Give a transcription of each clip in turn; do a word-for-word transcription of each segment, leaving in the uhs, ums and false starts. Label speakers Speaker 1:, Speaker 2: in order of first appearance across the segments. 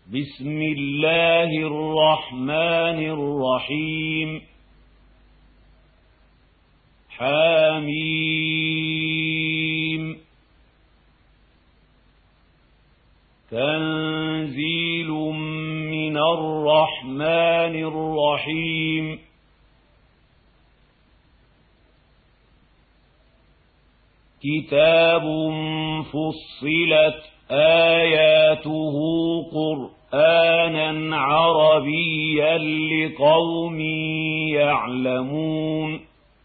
Speaker 1: بسم الله الرحمن الرحيم حميم تنزيل من الرحمن الرحيم كتاب فصلت آياته قرآنا عربيا لقوم يعلمون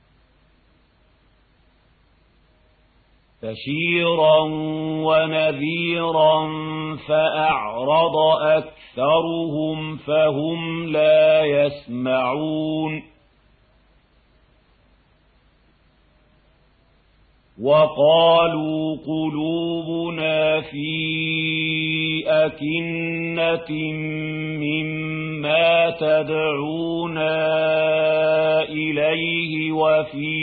Speaker 1: بشيرا ونذيرا فأعرض أكثرهم فهم لا يسمعون وقالوا قلوبنا في أكنة مما تدعونا إليه وفي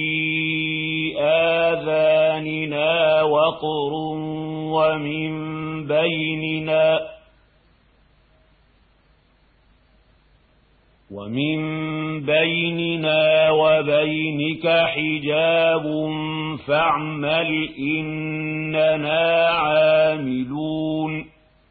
Speaker 1: آذاننا وقر ومن بيننا ومن بيننا وبينك حجاب فاعمل إننا عاملون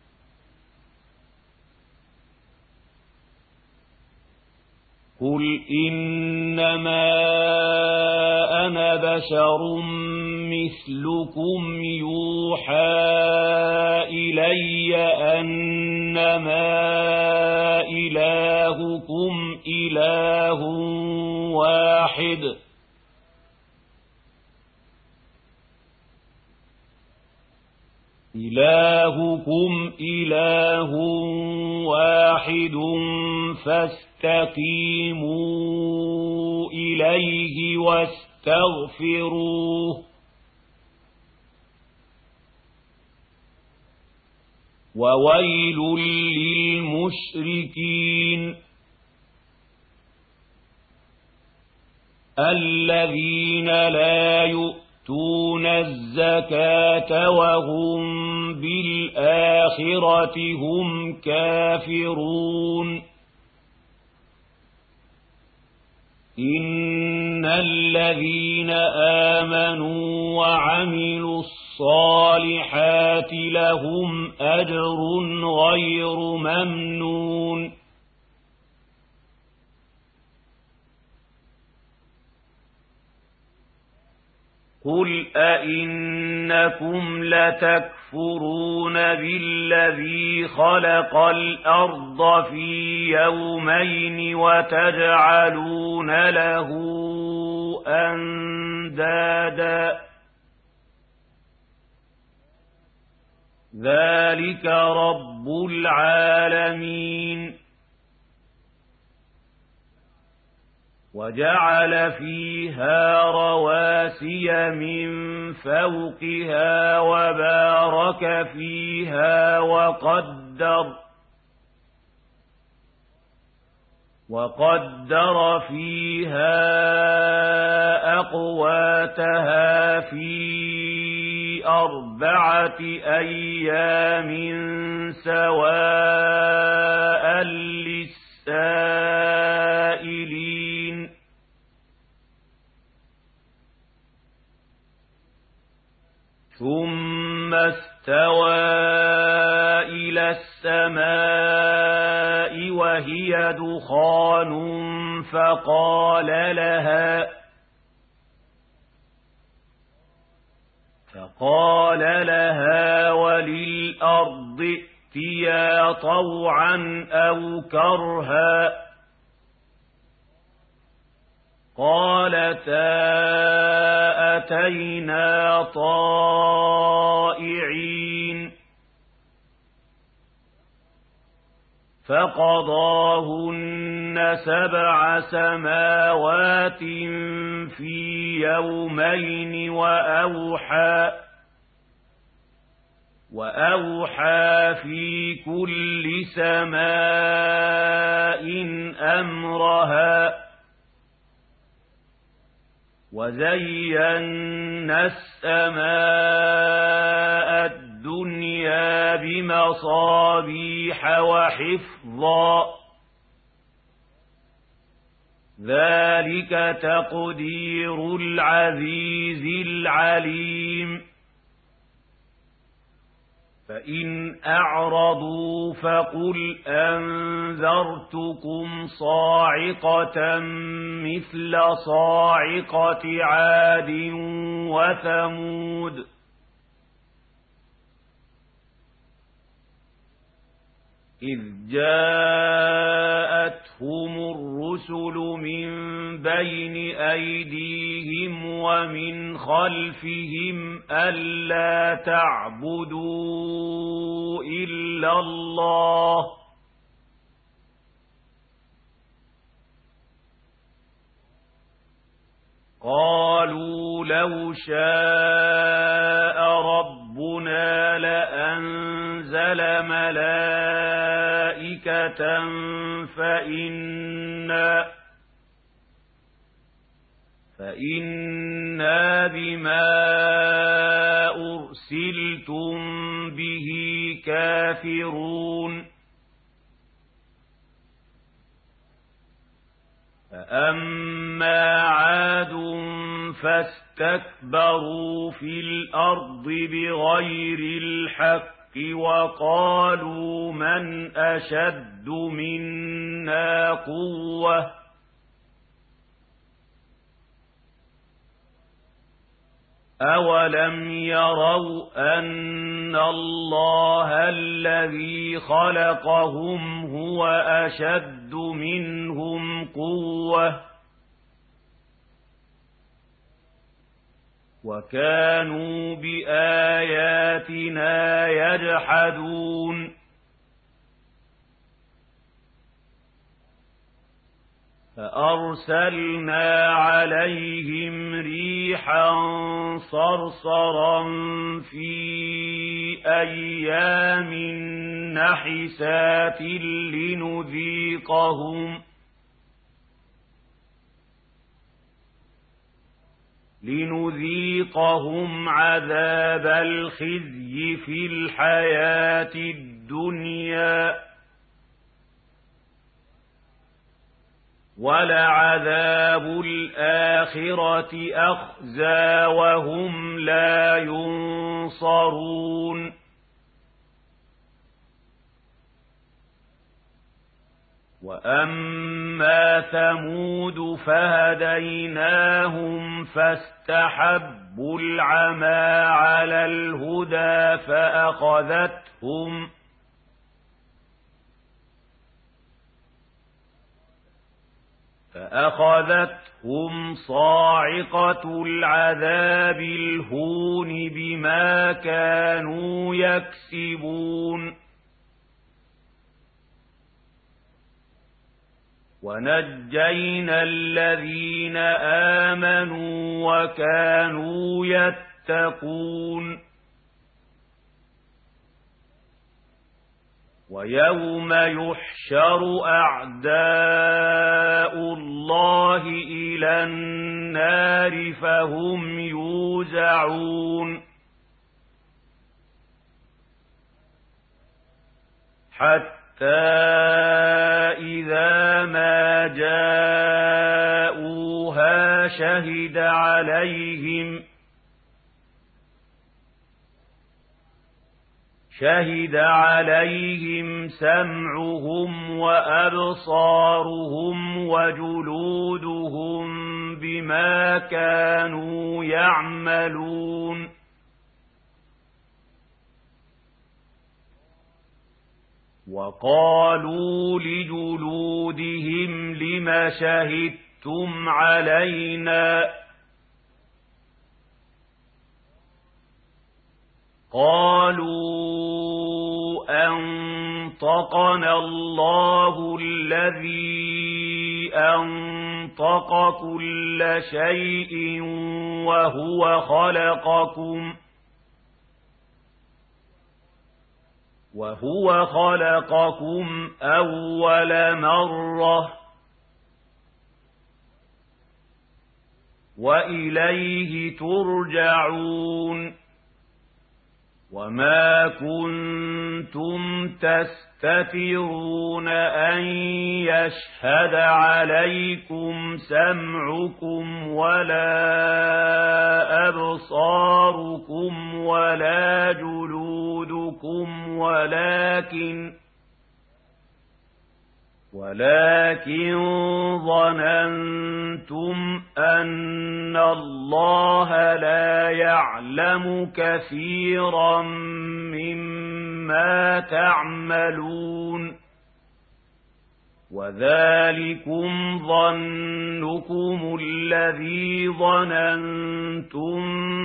Speaker 1: قل إنما أنا بشر مثلكم يوحى إلي أنما إلهكم إله واحد إلهكم إله واحد فاستقيموا إليه واستغفروه وويل للمشركين الذين لا يؤتون الزكاة وهم بالآخرة هم كافرون إن الذين آمنوا وعملوا الصالحات لهم أجر غير ممنون قل أئنكم لتكفرون بالذي خلق الأرض في يومين وتجعلون له أندادا ذلك رب العالمين وجعل فيها رواسي من فوقها وبارك فيها وقدر وقدر فيها أقواتها في أربعة أيام سواء للسائلين ثم استوى إلى السماء وهي دخان فقال لها فقال لها وللأرض ائتيا طوعا أو كرها قالتا أتينا طائعين فقضاهن سبع سماوات في يومين وأوحى وأوحى في كل سماء أمرها وزينا السماء الدنيا بمصابيح وحفظا ذلك تقدير العزيز العليم فإن أعرضوا فقل أنذرتكم صاعقة مثل صاعقة عاد وثمود إذ جاءتهم الرسل من بين أيديهم ومن خلفهم ألا تعبدوا إلا الله قالوا لو شاء ربنا لأنزل ملائكة فإنا فإنا بما أرسلتم به كافرون فأما عاد فاستكبروا في الأرض بغير الحق وقالوا من أشد منا قوة أولم يروا أن الله الذي خلقهم هو أشد منهم قوة وكانوا بآياتنا يجحدون فأرسلنا عليهم ريحا صرصرا في أيام نحسات لنذيقهم لنذيقهم عذاب الخزي في الحياة الدنيا ولعذاب الآخرة أخزى وهم لا ينصرون وأما ثمود فهديناهم فاستحبوا العمى على الهدى فأخذتهم فأخذتهم صاعقة العذاب الهون بما كانوا يكسبون ونجينا الذين آمنوا وكانوا يتقون ويوم يحشر أعداء الله إلى النار فهم يوزعون حتى إذا ما جاءوها شهد عليهم شهد عليهم سمعهم وأبصارهم وجلودهم بما كانوا يعملون وقالوا لجلودهم لم شهدتم علينا قالوا أنطقنا الله الذي أنطق كل شيء وهو خلقكم وهو خلقكم أول مرة وإليه ترجعون وما كنتم تستترون أن يشهد عليكم سمعكم ولا أبصاركم ولا جلودكم ولكن ولكن ظننتم أن الله لا يعلم كثيرا مما تعملون وذلكم ظنكم الذي ظننتم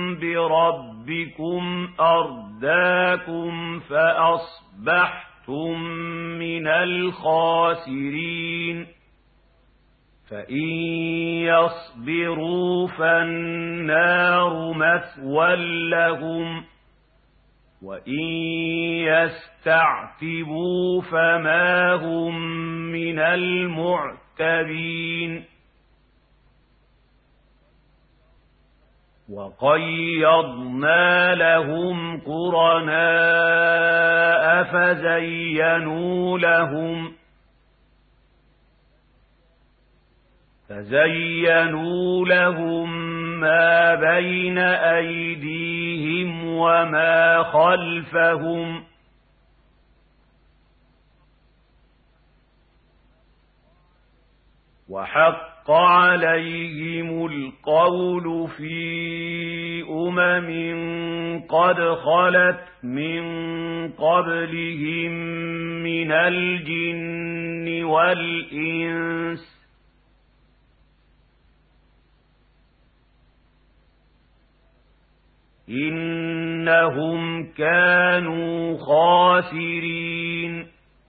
Speaker 1: بربكم أرداكم فأصبحتم من الخاسرين فإن يصبروا فالنار مثوى لهم وإن يستعتبوا فما هم من المعتبين وقيضنا لهم قرناء فزينوا لهم فزينوا لهم ما بين أيديهم وما خلفهم وحق عليهم القول في أمم قد خلت من قبلهم من الجن والإنس إنهم كانوا خاسرين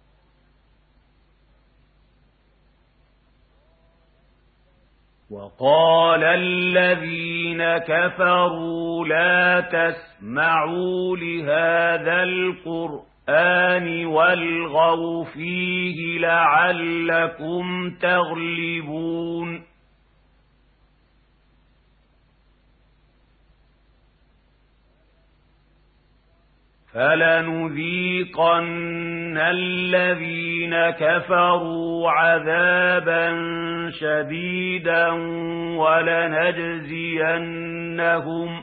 Speaker 1: وقال الذين كفروا لا تسمعوا لهذا القرآن والغوا فيه لعلكم تغلبون فلنذيقن الذين كفروا عذابا شديدا ولنجزينهم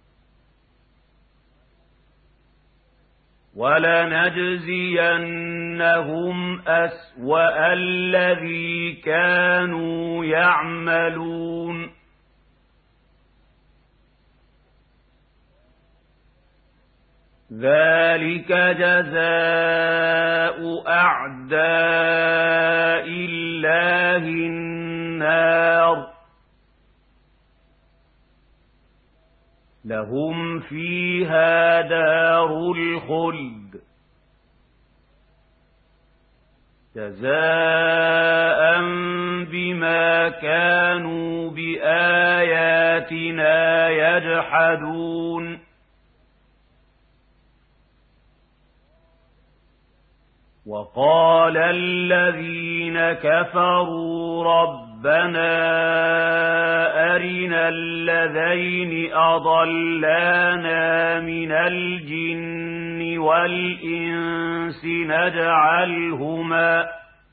Speaker 1: ولنجزينهم أسوأ الذي كانوا يعملون ذلك جزاء أعداء الله النار لهم فيها دار الخلد جزاء بما كانوا بآياتنا يجحدون وقال الذين كفروا ربنا أرنا الذين أضلانا من الجن والإنس نجعلهما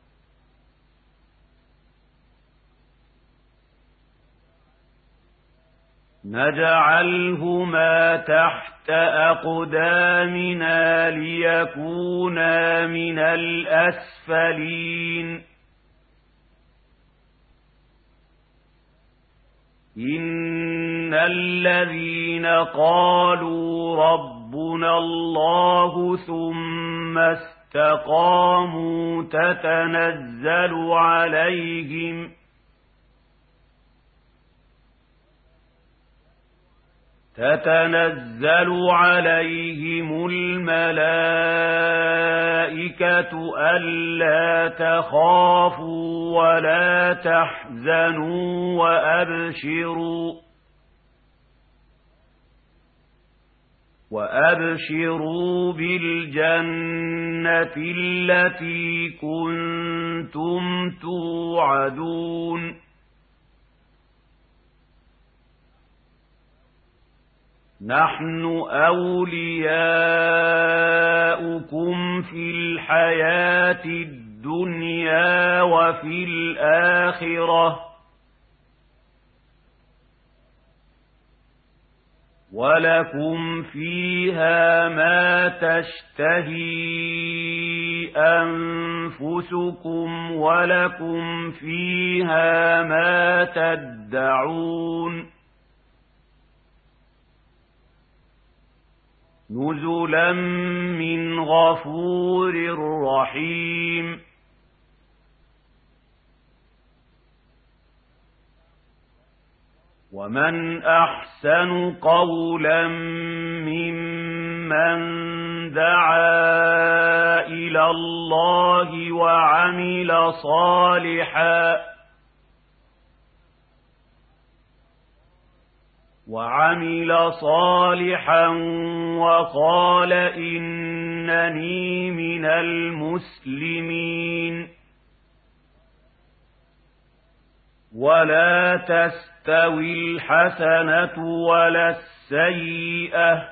Speaker 1: نجعلهما تحت أقدامنا ليكونا من الأسفلين إن الذين قالوا ربنا الله ثم استقاموا تتنزل عليهم تتنزل عليهم الملائكة ألا تخافوا ولا تحزنوا وأبشروا وأبشروا بالجنة التي كنتم توعدون نحن أولياؤكم في الحياة الدنيا وفي الآخرة ولكم فيها ما تشتهي أنفسكم ولكم فيها ما تدعون نزلا من غفور رحيم ومن أحسن قولا ممن دعا إلى الله وعمل صالحا وعمل صالحا وقال إنني من المسلمين ولا تستوي الحسنة ولا السيئة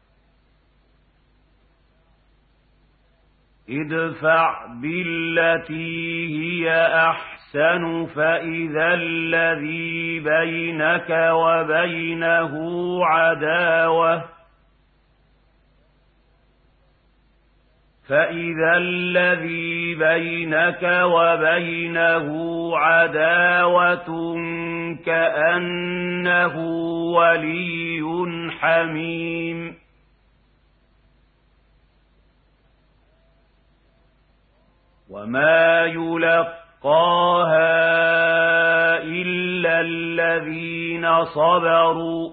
Speaker 1: ادفع بالتي هي أحسن فإذا الذي بينك وبينه عداوة فإذا الذي بينك وبينه عداوة كأنه ولي حميم وما يلقاها إلا الذين صبروا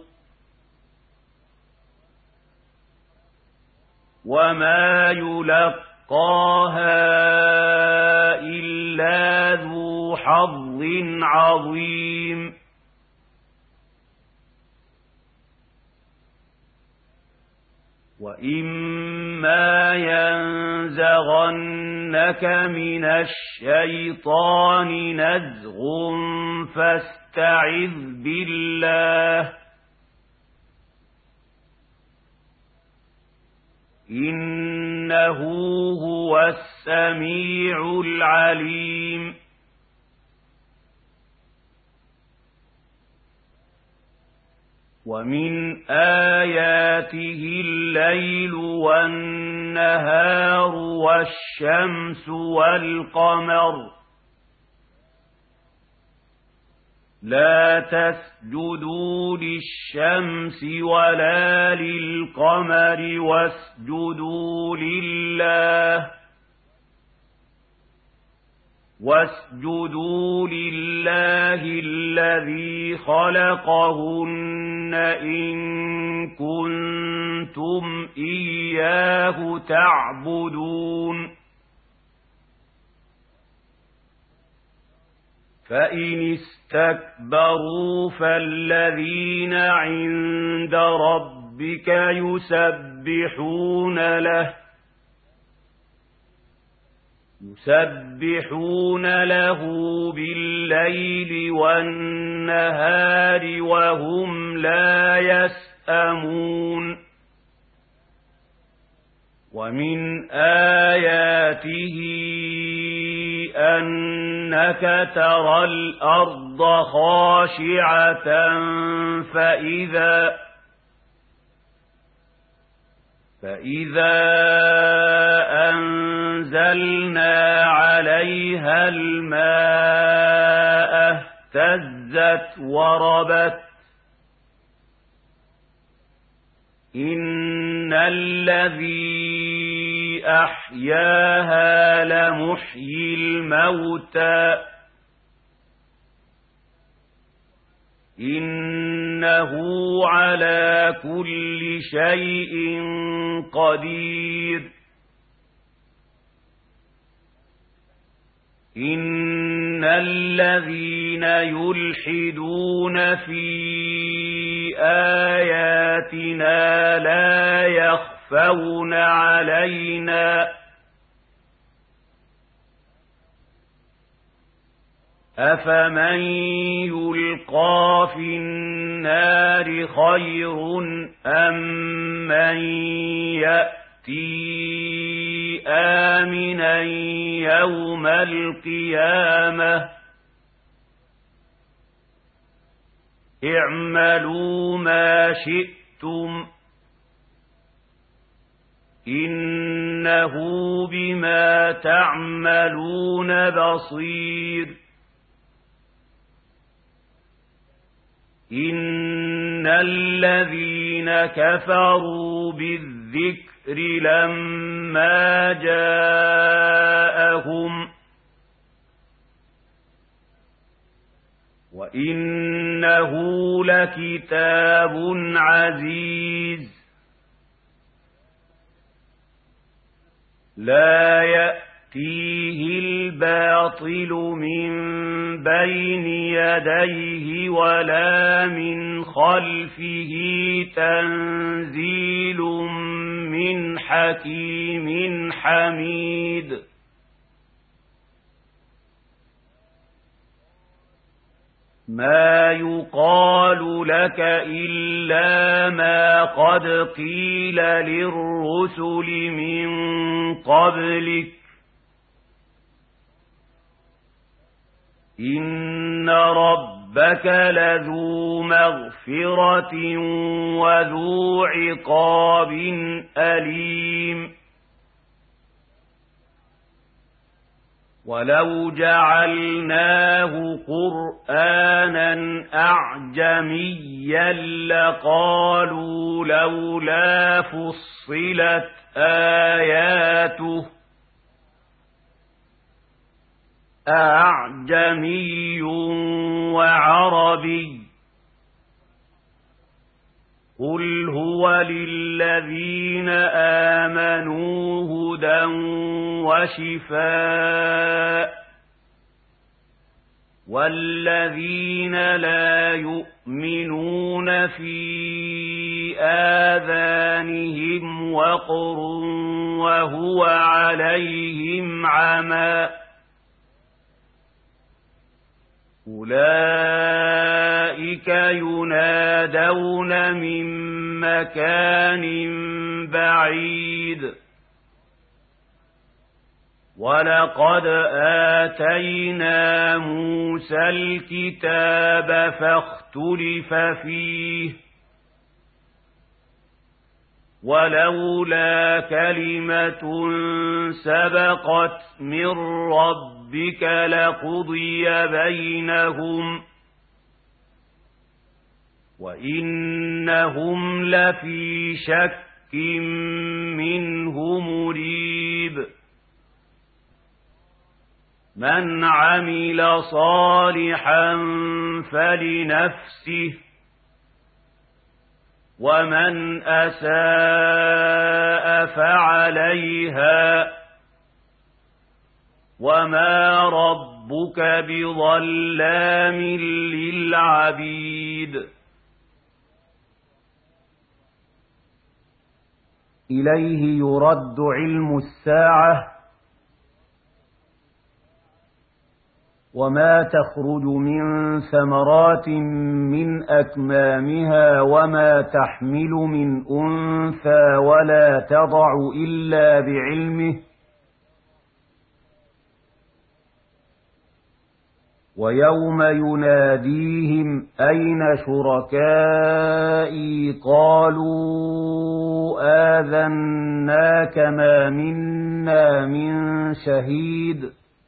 Speaker 1: وما يلقاها إلا ذو حظ عظيم وإما ينزغنك من الشيطان نزغ فاستعذ بالله إنه هو السميع العليم ومن آياته الليل والنهار والشمس والقمر لا تسجدوا للشمس ولا للقمر واسجدوا لله واسجدوا لله الذي خلقهن إن كنتم إياه تعبدون فإن استكبروا فالذين عند ربك يسبحون له يسبحون له بالليل والنهار وهم لا يسأمون ومن آياته أنك ترى الأرض خاشعة فإذا فإذا أنزلنا عليها الماء اهتزت وربت إن الذي أحياها لمحيي الموتى إنه على كل شيء قدير إن الذين يلحدون في آياتنا لا يخفون علينا أفمن يلقى في النار خير أم من يأتي آمنا يوم القيامة اعملوا ما شئتم إنه بما تعملون بصير إن الذين كفروا بالذكر لما جاءهم وإنه لكتاب عزيز لا يأتيه الباطل من بين يديه ولا من خلفه تنزيل من حكيم حميد ما يقال لك إلا ما قد قيل للرسل من قبلك إن ربك لذو مغفرة وذو عقاب أليم ولو جعلناه قرآنا أعجميا لقالوا لولا فصلت آياته أعجمي وعربي قل هو للذين آمنوا هدى وشفاء والذين لا يؤمنون في آذانهم وقر وهو عليهم عمى أولئك ينادون من مكان بعيد ولقد آتينا موسى الكتاب فاختلف فيه ولولا كلمة سبقت من ربك لقضي بينهم وإنهم لفي شك منه مريب من عمل صالحا فلنفسه ومن أساء فعليها وما ربك بظلام للعبيد
Speaker 2: إليه يرد علم الساعة وما تخرج من ثمرات من أكمامها وما تحمل من أنثى ولا تضع إلا بعلمه ويوم يناديهم أين شركائي قالوا آذناك ما منا من شهيد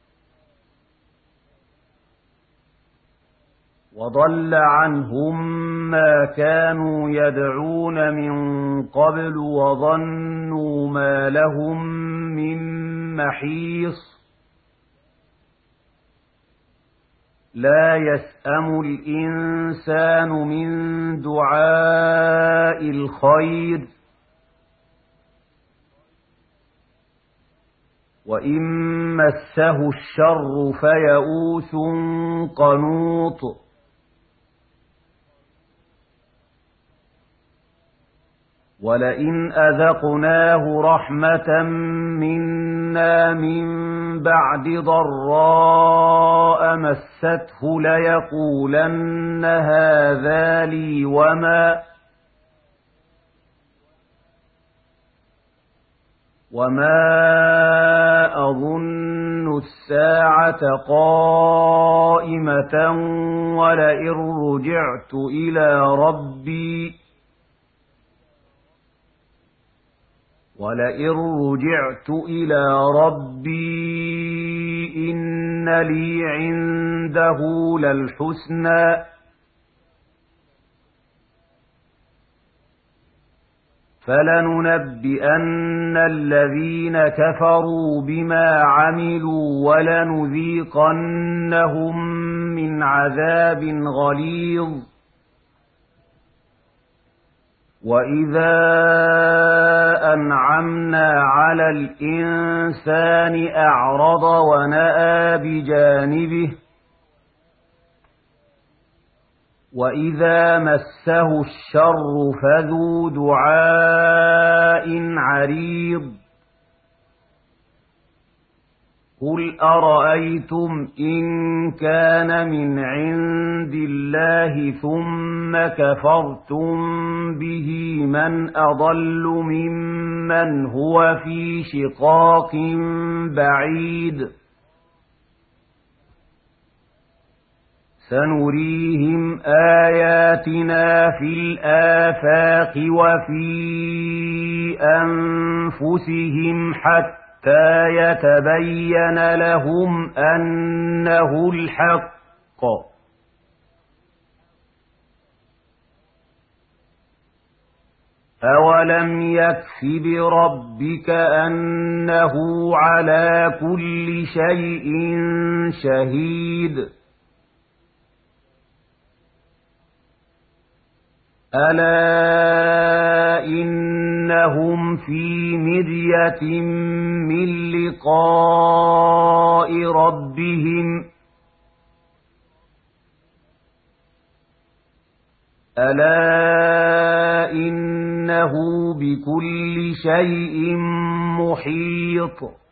Speaker 2: وضل عنهم ما كانوا يدعون من قبل وظنوا ما لهم من محيص لا يسأم الإنسان من دعاء الخير وإن مسه الشر فيئوس قنوط ولئن أذقناه رحمة منا أَنَّا مِن بَعْدِ ضَرَّاءَ مَسَّتْهُ لَيَقُولَنَّ هَٰذَا لِي وَمَا وَمَا أَظُنُّ السَّاعَةَ قَائِمَةً وَلَئِن رُّجِعْتُ إِلَىٰ رَبِّي وَلَئِن رُّجِعْتُ إِلَىٰ رَبِّي إِنَّ لِي عِندَهُ لَلْحُسْنَىٰ فَلَنُنَبِّئَنَّ الَّذِينَ كَفَرُوا بِمَا عَمِلُوا وَلَنُذِيقَنَّهُم مِّنْ عَذَابٍ غَلِيظٍ وَإِذَا أَنْعَمْنَا عَلَى الْإِنسَانِ أَعْرَضَ وَنَأَىٰ بِجَانِبِهِ وَإِذَا مَسَّهُ الشَّرُّ فَذُو دُعَاءٍ عَرِيضٍ قُلْ أَرَأَيْتُمْ إِن كَانَ مِنْ عِندِ اللَّهِ ثُمَّ كَفَرْتُم بِهِ مَنْ أَضَلُّ مِمَّنْ هُوَ فِي شِقَاقٍ بَعِيدٍ سَنُرِيهِمْ آيَاتِنَا فِي الْآفَاقِ وَفِي أَنفُسِهِمْ حَتَّىٰ يَتَبَيَّنَ لَهُمْ أَنَّهُ الْحَقُّ أَوَلَمْ يَكْفِ بِرَبِّكَ أَنَّهُ عَلَىٰ كُلِّ شَيْءٍ شَهِيدٌ أَلَا إِنَّهُمْ فِي مِرْيَةٍ مِّن لِّقَاءِ رَبِّهِمْ أَلَا إِنَّهُ بِكُلِّ شَيْءٍ مُّحِيطٌ